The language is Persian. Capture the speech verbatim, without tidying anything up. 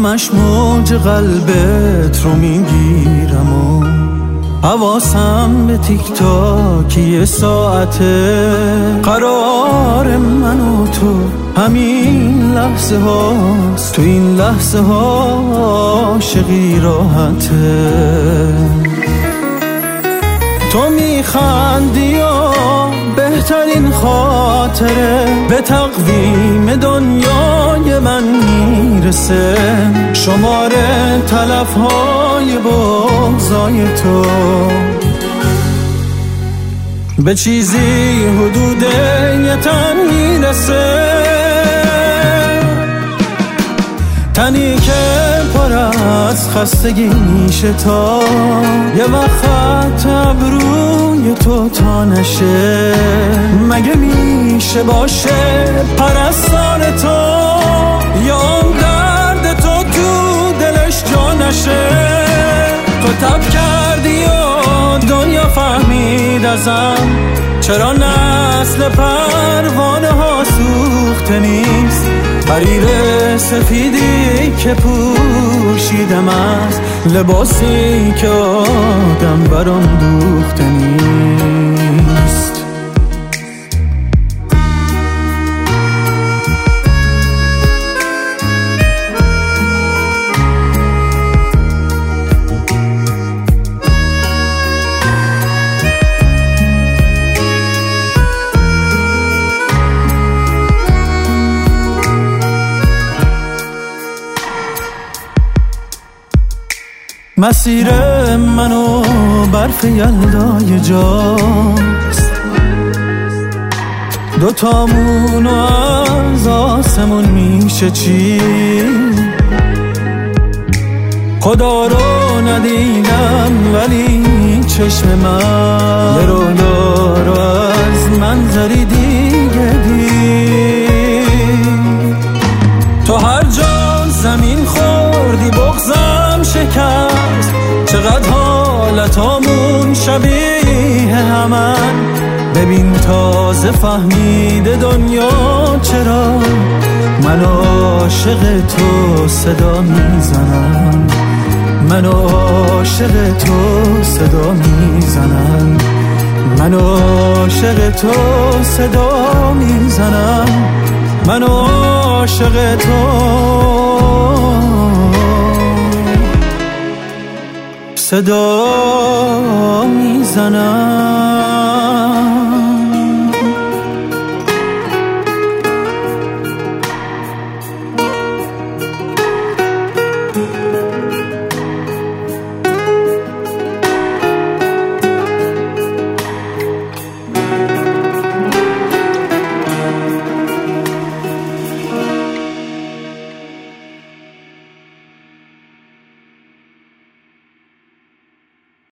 همش موج قلبت رو میگیرم و حواسم به تیک تاک یه ساعته. قرار من و تو همین لحظه هاست، تو این لحظه ها عاشقی راحته. تو میخندی و بهترین خاطره به تقویم دنیای من میرسه. شماره تلفهای بغضای تو به چیزی حدود یه تن میرسه. تنی که پر از خستگی میشه تا یه وقت ابروی تو تا نشه. مگه میشه باشه پرستار تو یا اون درد تو تو دلش جا نشه. تو تب کردی و دنیا فهمید ازم چرا نسل پروانه ها سوخته نیست. حریر سفیدی که پوشیدم از لباسی که آدم برام دوخته نیست. مسیر منو برف یلدای جاست، دوتامونو از آسمون میشه چی. خدا رو ندیدم ولی چشم من یه رویا رو از منظری دیگه دید. تو هر جا زمین خوردی بغضم شکست. چقدر حالتامون شبیه همن. ببین تازه فهمیده دنیا چرا من عاشق تو صدا میزنم. من عاشق تو صدا میزنم. من عاشق تو صدا میزنم. من عاشق تو صدا میزنم.